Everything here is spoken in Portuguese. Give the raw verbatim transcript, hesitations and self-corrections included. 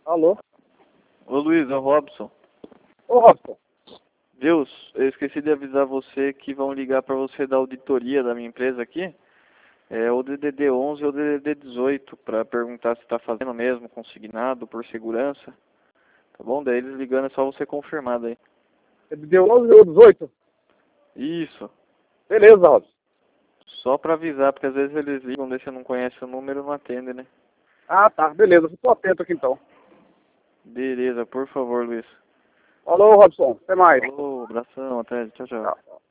Alô? Ô Luiz, é o Robson. Ô, Robson. Deus, eu esqueci de avisar você que vão ligar para você da auditoria da minha empresa aqui. É o D D D onze ou o D D D dezoito, para perguntar se está fazendo mesmo, consignado, por segurança. Tá bom? Daí eles ligando é só você confirmar daí. É D D onze ou dezoito? Isso. Beleza, Robson. Só para avisar, porque às vezes eles ligam, daí você não conhece o número, não atende, né? Ah, tá. Beleza. Fico atento aqui então. Beleza, por favor, Luiz. Falou, Robson. Até mais. Falou, abração, até, tchau, tchau. Tchau.